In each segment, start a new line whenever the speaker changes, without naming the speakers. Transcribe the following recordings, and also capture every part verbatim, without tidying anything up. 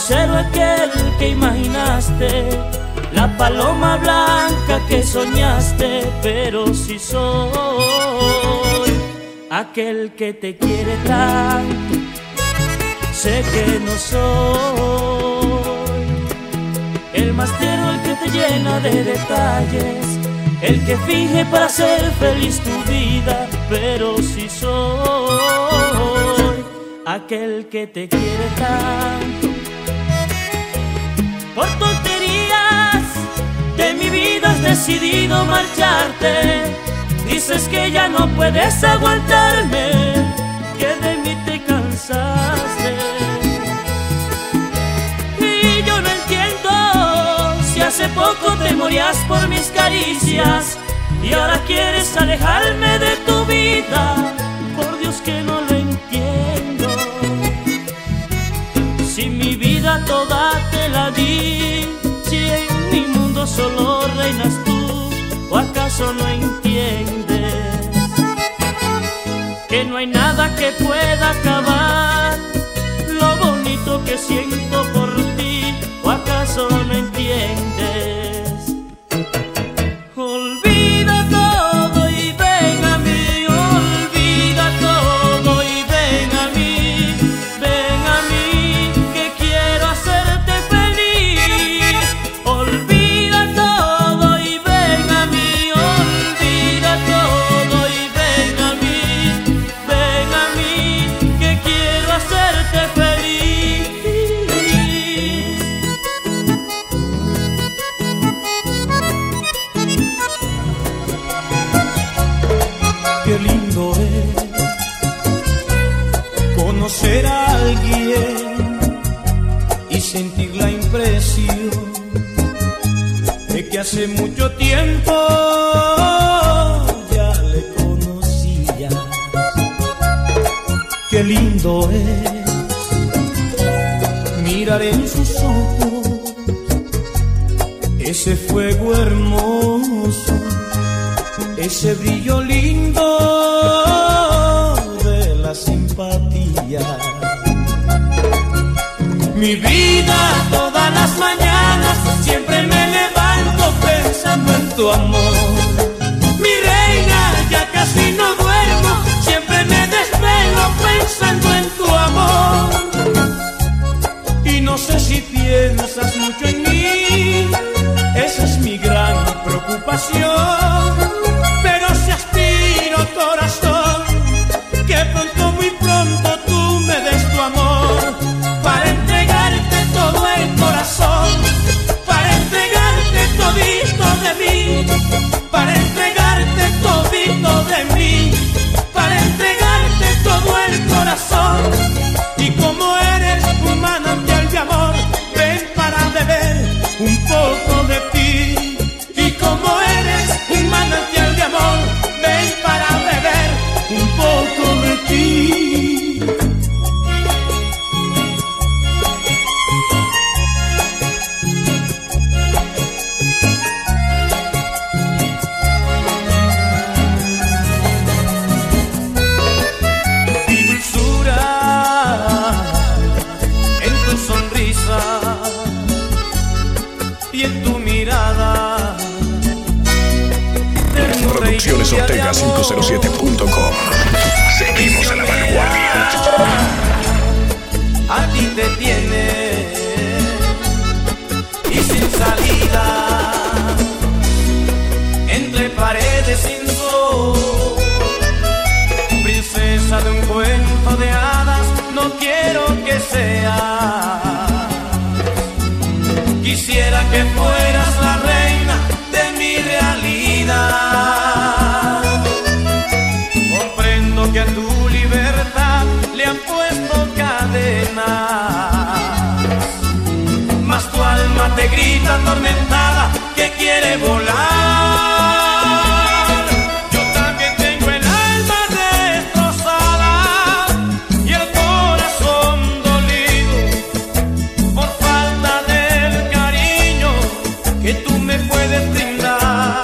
lucero aquel que imaginaste, la paloma blanca que soñaste, pero si soy aquel que te quiere tanto, sé que no soy el más tierno, el que te llena de detalles, el que finge para ser feliz tu vida, pero si soy aquel que te quiere tanto. Por tonterías de mi vida has decidido marcharte. Dices que ya no puedes aguantarme, que de mí te cansaste. Y yo no entiendo si hace poco te morías por mis caricias y ahora quieres alejarme de tu vida. Por Dios que no lo entiendo. Si mi vida toda te la di, si en mi mundo solo reinas tú, ¿o acaso no entiendes que no hay nada que pueda acabar lo bonito que siento por ti? ¿O acaso no entiendes? Olvida todo y ven a mí, olvida todo y ven a mí, ven a mí que quiero hacerte feliz. Olvida todo y ven a mí, olvida todo y ven a mí, ven a mí que quiero hacerte feliz.
Qué lindo es conocer a alguien y sentir la impresión de que hace mucho tiempo ya le conocía. Qué lindo es mirar en sus ojos ese fuego hermoso, ese brillo lindo de la simpatía. Mi vida todas las mañanas siempre me levanto pensando en tu amor. Mi reina, ya casi no duermo, siempre me desvelo pensando en tu amor. Y no sé si piensas mucho en mí, esa es mi gran preocupación. Pero si aspiro, corazón, que pronto, muy pronto tú me des tu amor, para entregarte todo el corazón, para entregarte todito de mí, para entregarte todito de mí, para entregarte todo el corazón. Y como eres un manantial de amor, ven para beber un poco de ti. Y como eres un manantial de amor, ven para beber un poco de ti. Mi dulzura en tu sonrisa y en tu mirada.
Producciones Ortega cinco cero siete punto com. Seguimos en la vanguardia.
A ti te tiene y sin salida, entre paredes sin sol, princesa de un cuento de hadas, no quiero que seas. Quisiera que fueras la reina de mi realidad. Comprendo que a tu libertad le han puesto cadenas, mas tu alma te grita atormentada que quiere volar. Yo también tengo el alma destrozada y el corazón dolido por falta del cariño que tú me puedes brindar.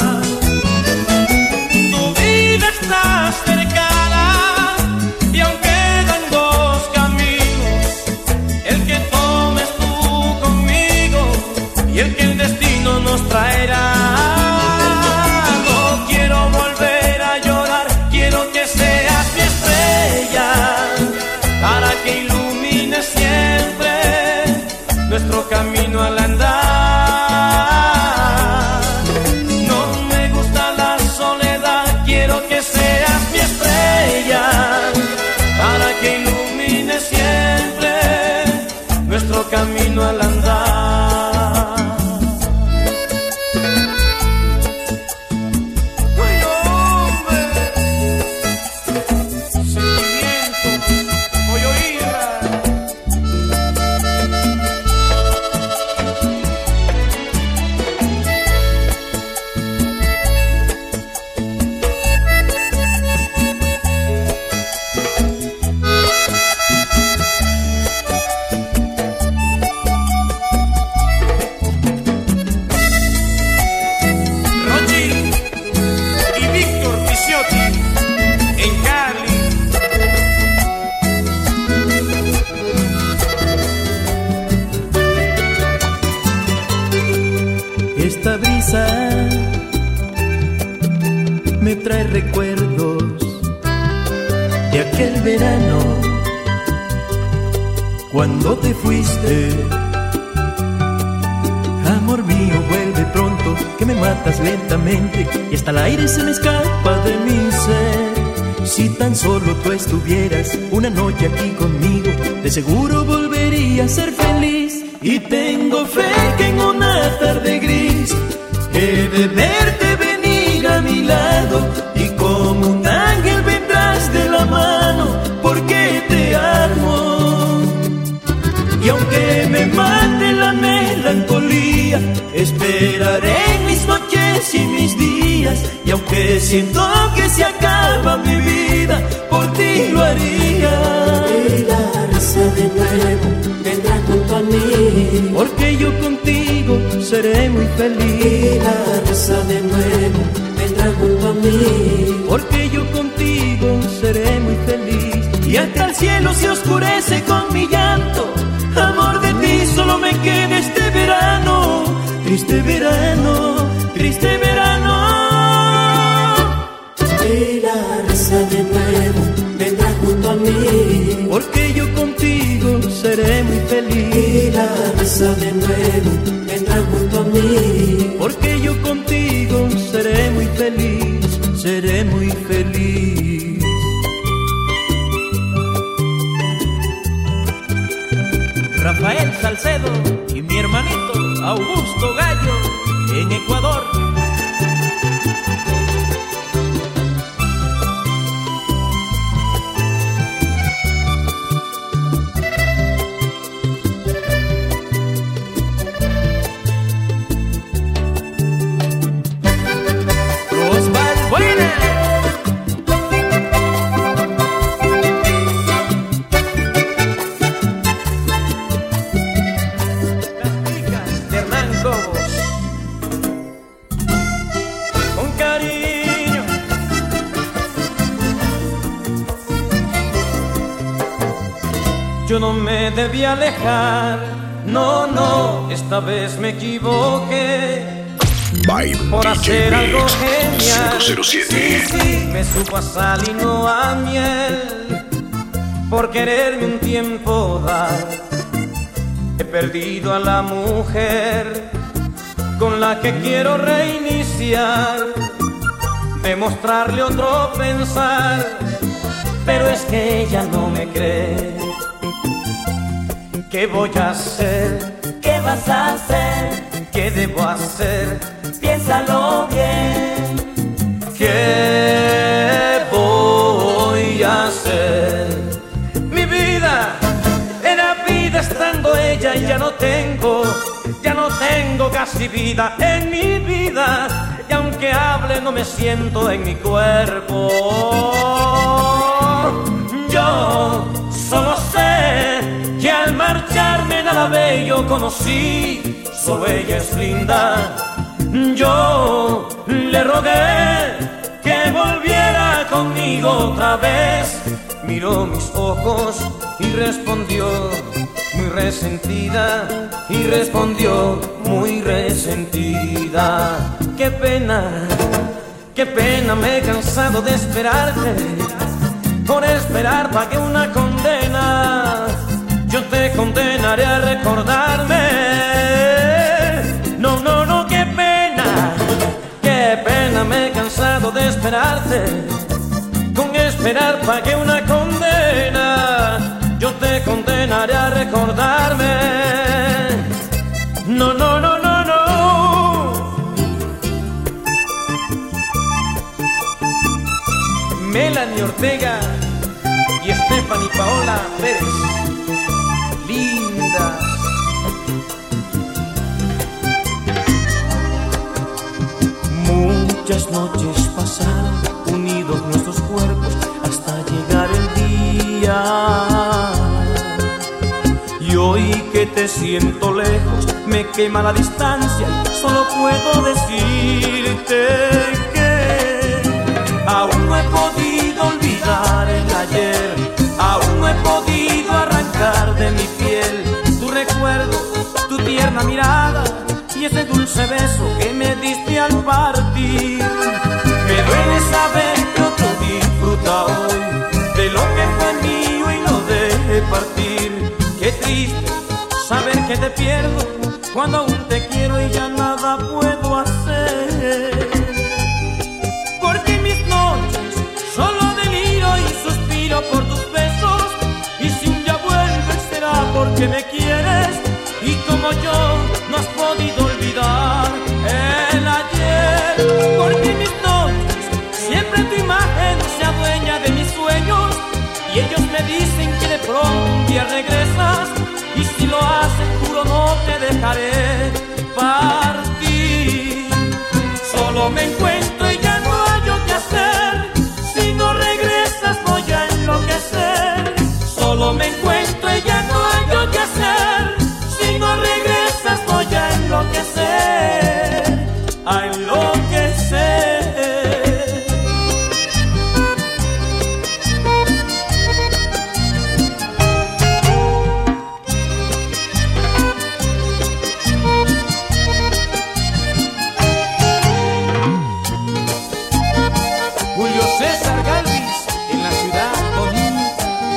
Tu vida está cercana y aún quedan dos caminos, el que tomes tú
camino al andar. ¡Bueno, hombre! Sentimientos, voy a oírla.
Esta brisa me trae recuerdos de aquel verano cuando te fuiste. Amor mío, vuelve pronto, que me matas lentamente y hasta el aire se me escapa de mi ser. Si tan solo tú estuvieras una noche aquí conmigo, de seguro volvería a ser feliz. Y tengo fe que en una tarde gris he de verte venir a mi lado, y como un ángel vendrás de la mano, porque te amo. Y aunque me mate la melancolía, esperaré en mis noches y mis días. Y aunque siento que se acaba mi vida, por ti lo haría.
Y la risa de nuevo vendrá junto a mí,
porque yo contigo seré muy feliz.
y la risa de nuevo vendrá junto a mí,
porque yo contigo seré muy feliz. Y hasta el cielo se oscurece con mi llanto. Amor, de ti solo me queda este verano, triste verano, triste verano.
y la risa de nuevo vendrá junto a mí,
Porque yo contigo seré muy feliz.
y la risa de nuevo vendrá junto a mí,
Porque yo contigo seré muy feliz, seré muy feliz.
Rafael Salcedo y mi hermanito Augusto Gallo en Ecuador. Osvaldo Buena. Las chicas de Hernán Cobos. Con cariño. Yo no me debí alejar. No, no, esta vez me equivoqué.
By
Por
D J
hacer algo
Mix
genial.
cinco cero siete.
Sí, sí, me supo a sal y no a miel. Por quererme un tiempo dar, he perdido a la mujer con la que quiero reiniciar, demostrarle otro pensar, pero es que ella no me cree. ¿Qué voy a hacer?
¿qué vas a hacer?
¿Qué debo hacer?
Piénsalo bien,
¿Qué voy a hacer? Mi vida era vida estando ella y ya no tengo, ya no tengo casi vida en mi vida. Y aunque hable no me siento en mi cuerpo. Yo solo sé que al marcharme nada bello conocí, solo ella es linda. Yo le rogué que volviera conmigo otra vez. Miró mis ojos y respondió muy resentida, y respondió muy resentida. Qué pena, qué pena, me he cansado de esperarte. Por esperar pagué una condena. Yo te condenaré a recordarme. No, no, no, qué pena, qué pena, me he cansado de esperarte. Con esperar pagué una condena. Yo te condenaré a recordarme.
Paola Pérez. Lindas.
Muchas noches pasaron unidos nuestros cuerpos hasta llegar el día. Y hoy que te siento lejos, me quema la distancia y solo puedo decirte que aún no he podido olvidar el ayer, aún no he podido arrancar de mi piel tu recuerdo, tu tierna mirada y ese dulce beso que me diste al partir. Me duele saber que otro disfruta hoy de lo que fue mío y lo dejé partir. Qué triste saber que te pierdo cuando aún te quiero y ya nada puedo hacer. Porque en mis noches solo deliro y suspiro por tus besos, y si un día vuelves será porque me quieres y como yo no has podido olvidar el ayer. Porque en mis noches siempre tu imagen se adueña de mis sueños y ellos me dicen que de pronto un día regresas, y si lo haces juro no te dejaré partir. Solo me encuentro y ya no hallo qué hacer, si no regresas voy a enloquecer. Solo me encuentro y ya no hallo qué hacer, si no regresas voy a enloquecer, a enloquecer.
Julio César Galvis en la ciudad bonita.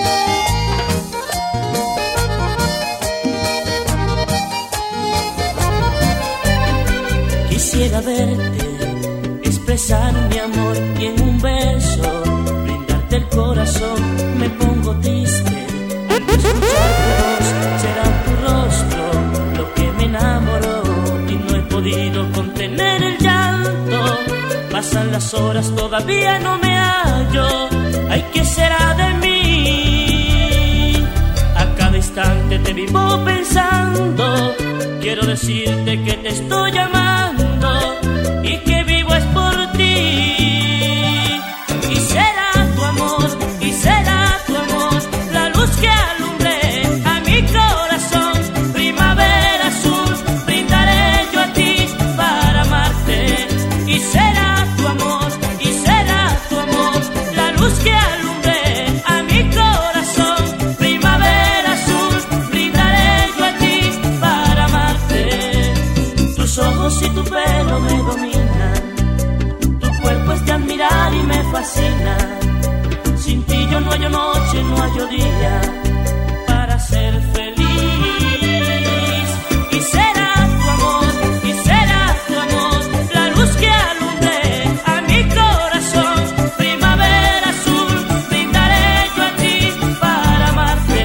Quisiera verte, expresar mi amor y en un beso brindarte el corazón. Me pongo triste al escuchar tu voz, será tu rostro lo que me enamoró y no he podido contener el llanto. Pasan las horas, todavía no me hallo. Ay, ¿qué será de mí? A cada instante te vivo pensando. Quiero decirte que te estoy amando y que vivo es por ti. Y será tu amor, y será tu amor la luz que alumbre a mi corazón. Primavera azul, brindaré yo a ti para amarte. Y será tu amor, y será tu amor la luz que alumbre a mi corazón. Primavera azul, brindaré yo a ti para amarte. Tus ojos y tu pelo me dominan, tu cuerpo es de admirar y me fascina. Sin ti yo no hallo noche, no hallo día para ser feliz. Y será tu amor, y será tu amor la luz que alumbre a mi corazón. Primavera azul, brindaré yo a ti para amarte.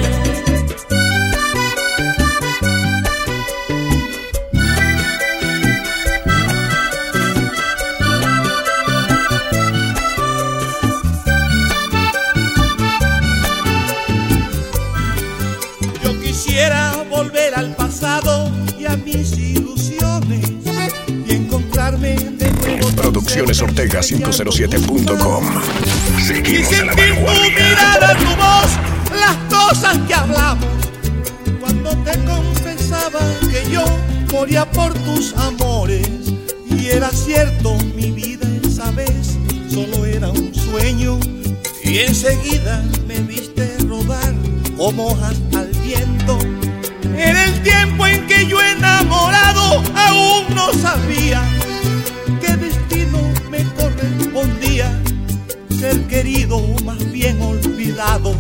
Yo quisiera volver al pasado y a mis ilusiones y encontrarme de nuevo.
Producciones Ortega quinientos siete punto com.
Y
Seguimos a la
sentir tu
vanguardia.
mirada, tu voz, las cosas que hablamos. Cuando te confesaba que yo moría por tus amores. Y era cierto, mi vida esa vez solo era un sueño. Y enseguida me viste rodar como hojas al viento. En el tiempo en que yo enamorado aún no sabía qué destino me correspondía, ser querido o más bien olvidado.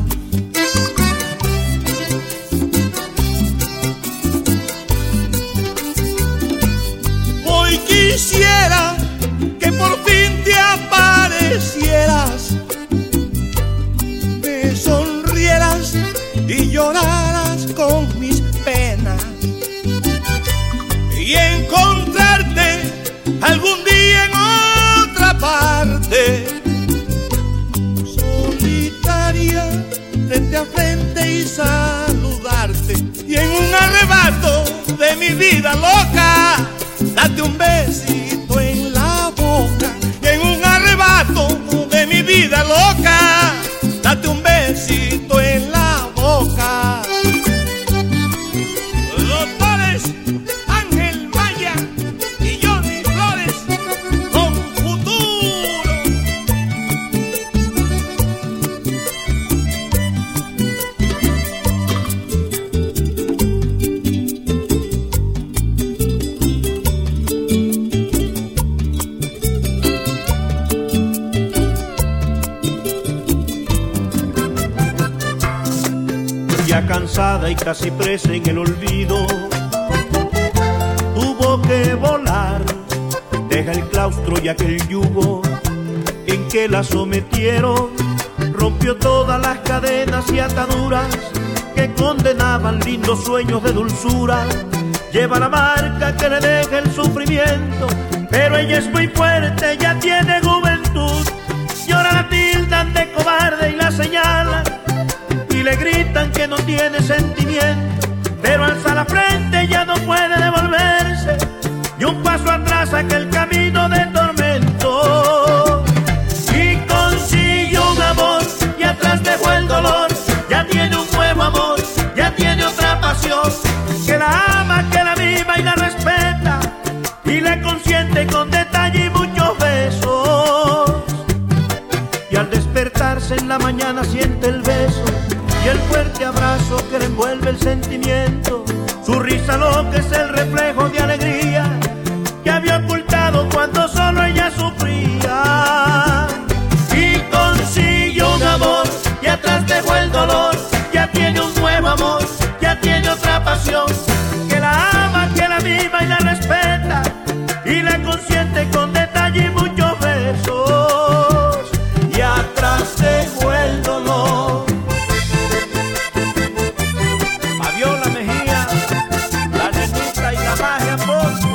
Hoy quisiera que por fin te aparecieras, me sonrieras y lloraras con mis penas, y encontrarte algún día en otra parte, solitaria frente al frente y saludarte, y en un arrebato de mi vida loca, date un besito en la boca. Y en un arrebato de mi vida loca, date un besito en la boca. Doctores Ángel Maya y Johnny Flores con futuro.
Ya cansada y casi presa en el olvido, tuvo que volar. Deja el claustro y aquel yugo en que la sometieron. Rompió todas las cadenas y ataduras que condenaban lindos sueños de dulzura. Lleva la marca que le deja el sufrimiento, pero ella es muy fuerte, ya tiene juventud. Y ahora la tildan de cobarde y la señalan y le gritan que no tiene sentimiento, pero alza la frente, ya no puede devolverse, y un paso atrás aquel camino de tormento. Y consiguió un amor, y atrás dejó el dolor, ya tiene un nuevo amor, ya tiene otra pasión, que la ama, que la viva y la respeta, y le consiente con detalle y muchos besos. Y al despertarse en la mañana siente el beso y el fuerte abrazo que le envuelve el sentimiento. Su risa lo que es el reflejo de alegría que había ocultado cuando solo ella sufría. Y consiguió un amor y atrás dejó el dolor, ya tiene un nuevo amor, ya tiene otra pasión, que la ama, que la viva y la respeta, y la consiente con detalle y muchos besos. Y atrás dejó el dolor. Fabiola Mejía, la nenita y la magia Ponce.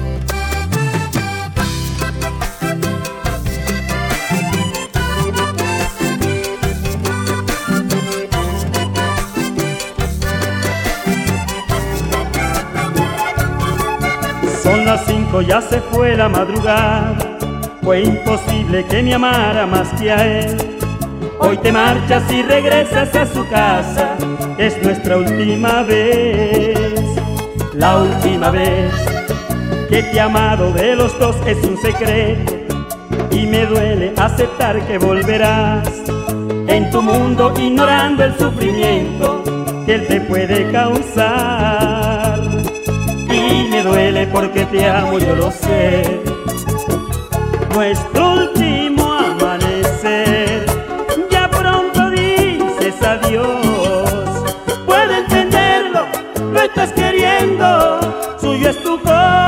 Son las cinco, ya se fue la madrugada. Fue imposible que me amara más que a él. Hoy te marchas y regresas a su casa. Es nuestra última vez. La última vez que te he amado de los dos es un secreto, y me duele aceptar que volverás en tu mundo ignorando el sufrimiento que él te puede causar. Y me duele porque te amo, yo lo sé. Nuestro último amanecer, ya pronto dices adiós. Puedo entenderlo, lo estás queriendo, suyo es tu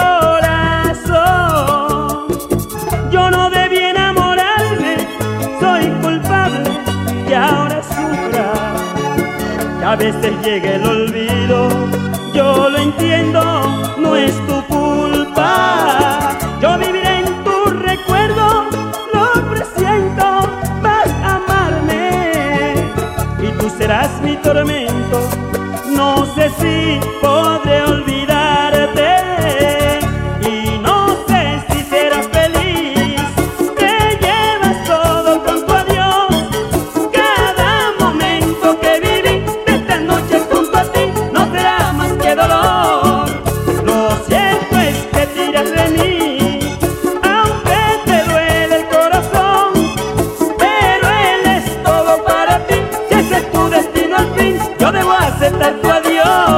corazón. Yo no debí enamorarme, soy culpable y ahora sufra. Y a veces llega el olvido, yo lo entiendo, no es tu culpa. Yo viviré en tu recuerdo, lo presiento, vas a amarme y tú serás mi tormento. No sé si podré olvidarte y no sé si serás feliz. Te llevas todo con tu adiós, cada momento que viví de esta noche junto a ti no será más que dolor. Lo cierto es que tiras de mí, aunque te duele el corazón, pero él es todo para ti. Si ese es tu destino al fin, yo debo aceptar tu adiós.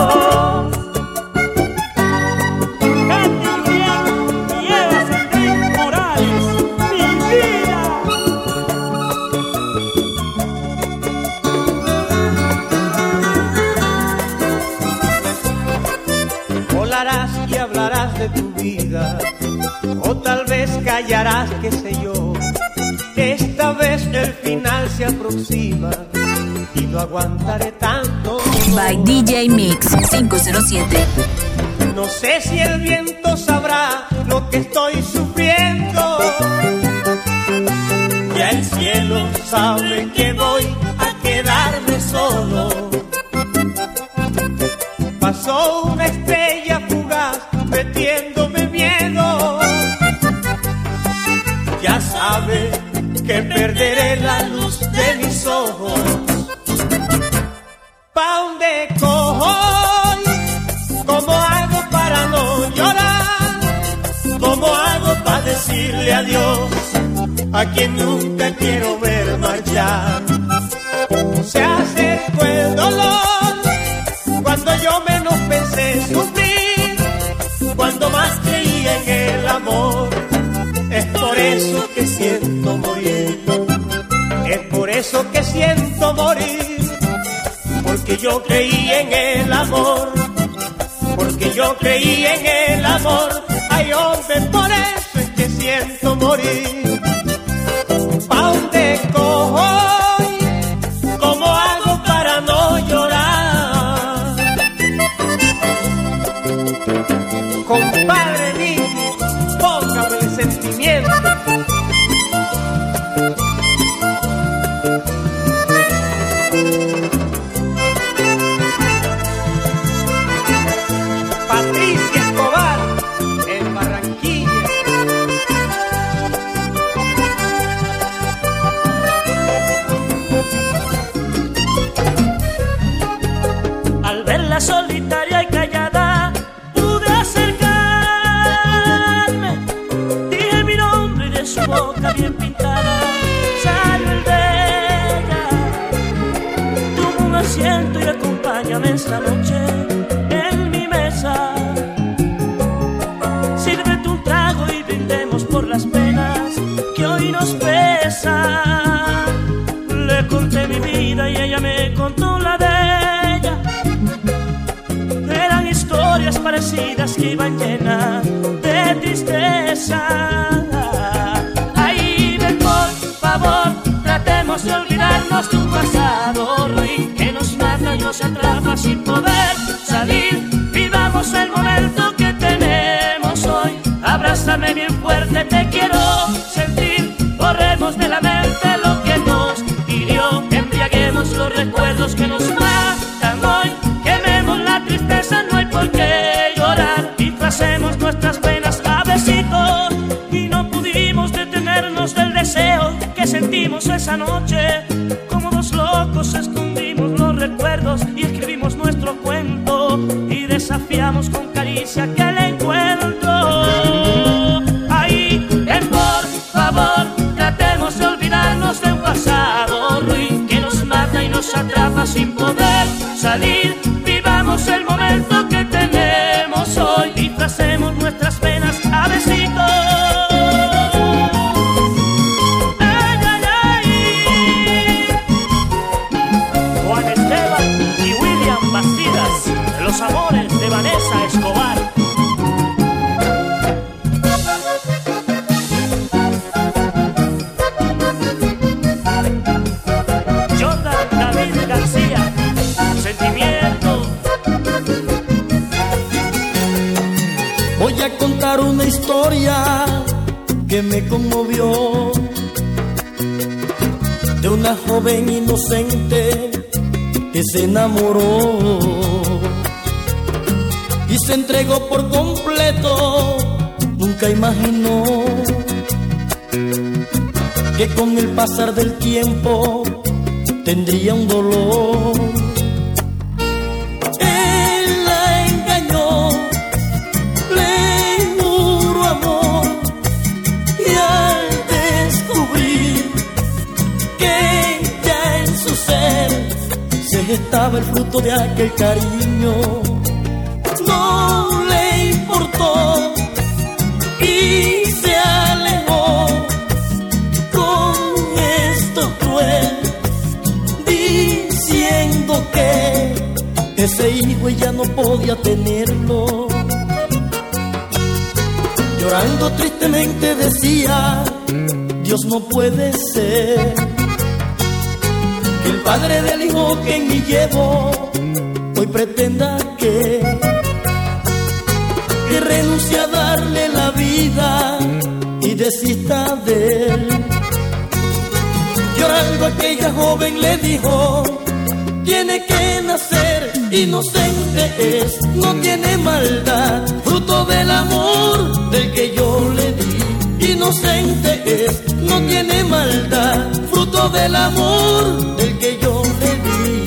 Candy Julián y Eva Centrín Morales, mi vida.
Volarás y hablarás de tu vida, o tal vez callarás, qué sé yo, que esta vez el final se aproxima y no aguantaré tanto.
By D J Mix cinco cero siete.
No sé si el viento sabrá lo que estoy sufriendo, ya el cielo sabe que voy a quedarme solo. como una estrella fugaz, metiéndome miedo. Ya sabe que perderé la luz de mis ojos. ¿Pa' dónde cojo? ¿Cómo hago para no llorar? ¿Cómo hago para decirle adiós a quien nunca quiero ver marchar? Se acercó el dolor cuando yo menos pensé sufrir, cuando más creía en el amor. Es por eso que siento morir, es por eso que siento morir, porque yo creí en el amor, porque yo creí en el amor. Ay, hombre, por eso es que siento morir. ¿Pa' dónde cojo? ¿Cómo hago para no llorar? Compadre Nicky, póngame el sentimiento. Patricia Escobar, en Barranquilla.
Al verla solitaria y callada, pude acercarme. Dije mi nombre y de su boca bien pintada salió el de ella. Toma un asiento y acompáñame esta noche en mi mesa. Sírvete un trago y brindemos por las penas que hoy nos pesan. Le conté mi vida y ella me contó la de ella. Eran historias parecidas que iban llenas de tristeza. Ay, ven, por favor, tratemos de olvidarnos de un pasado ruin que nos mata y nos atrapa sin poder salir. Vivamos el momento que tenemos hoy. Abrázame bien fuerte, te quiero sentir. Borremos de la mente lo que nos hirió. Embriaguemos los recuerdos que nos matan hoy. Quememos la tristeza, no hay por qué llorar. Disfracemos nuestras penas a besitos. Y no pudimos detenernos del deseo que sentimos esa noche. Como dos locos escondimos los recuerdos y escribimos nuestro cuento. Y desafiamos con caricia aquel encuentro. Ahí, ven, por favor, tratemos de olvidarnos de un pasado ruin que nos mata y nos atrapa sin poder salir. Vivamos el momento que tenemos hoy. Disfracemos nuestras penas a besitos. Ay, ay, ay. Juan Esteban y William Bastidas, los amores de Vanessa Escobar. Jordan David García, sentimiento.
Voy a contar una historia que me conmovió, de una joven inocente que se enamoró y se entregó por completo. Nunca imaginó que con el pasar del tiempo tendría un dolor. Él la engañó, le juró amor, y al descubrir que ya en su ser se gestaba el fruto de aquel cariño, no le importó y se alejó con gesto cruel, diciendo que ese hijo ella no podía tenerlo. Llorando tristemente decía: Dios no puede ser que el padre del hijo que en mí llevo hoy pretenda que que renuncie a darle la vida y desista de él. Llorando aquella joven le dijo: tiene que nacer, inocente es, no tiene maldad, fruto del amor del que yo le di. Inocente es, no tiene maldad, fruto del amor del que yo le di.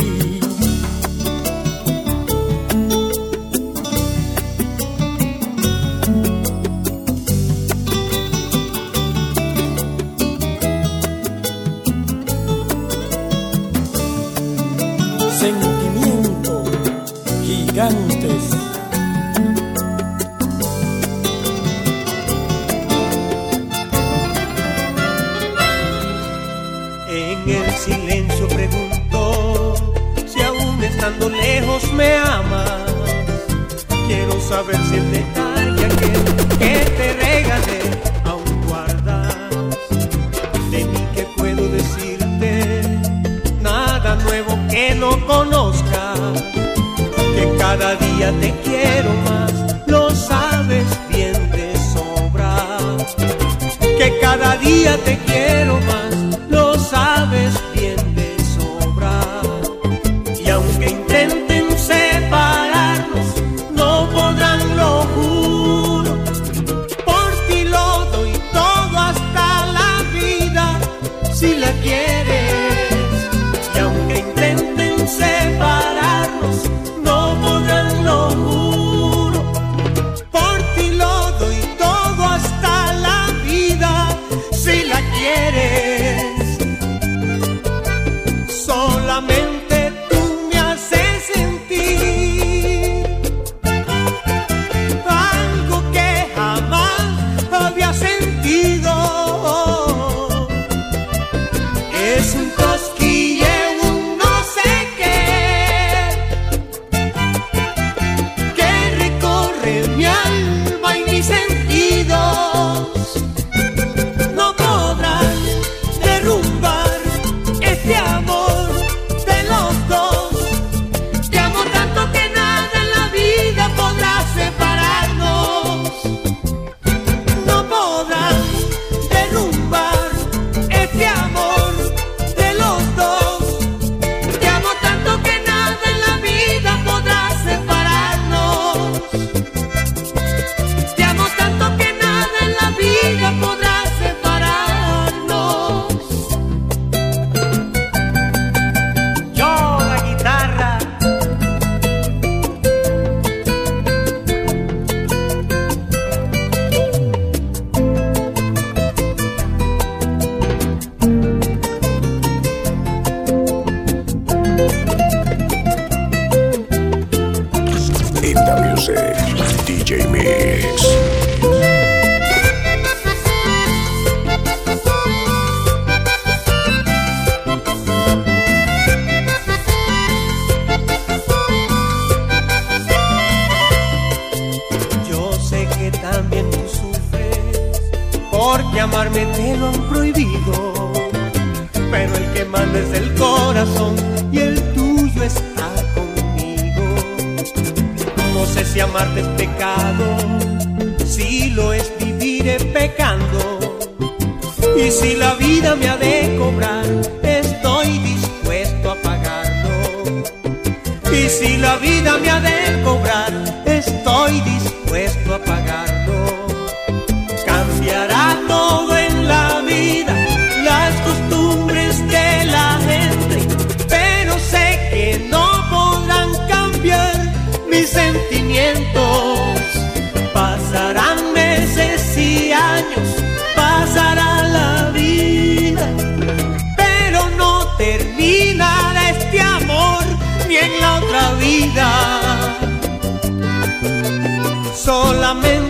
Sentimientos gigantes.
En el silencio pregunto si aún estando lejos me amas. Quiero saber si el detalle aquel que te regalé aún guardas. De mí que puedo decirte nada nuevo que no conozca, que cada día te quiero más, lo sabes bien de sobra. Que cada día te quiero más, lo sabes bien de sobra. Y aunque intenten separarnos, no podrán, lo juro. Por ti lo doy todo hasta la vida, si la quieres. Y aunque intenten separarnos, no podrán, lo juro. Por ti lo doy todo hasta la vida, si la quieres. Solamente tú me haces sentir algo que jamás había sentido. Es un cosquilleo, un no sé qué, que recorre mi alma y mis sentidos. No podrán derrumbar este amor de los dos. Te amo tanto que nada en la vida podrá separarnos. No podrán derrumbar este amor de los dos. Te amo tanto que nada en la vida podrá separarnos. Te amo tanto que nada en la vida podrá separarnos. Yo, la guitarra.
In the music, D J Mix.
Yo sé que también tú sufres, porque amarme te lo han prohibido. Pero el que manda es el corazón y el tuyo está conmigo. No sé si amarte es pecado, si lo es viviré pecando. Y si la vida me ha de cobrar, estoy dispuesto a pagarlo. Y si la vida me ha de cobrar, estoy dispuesto a pagarlo. Cambiará todo en la vida, las costumbres de la gente, pero sé que no podrán cambiar mis sentimientos. Pasarán meses y años, pasará la vida, pero no terminará este amor ni en la otra vida. Solamente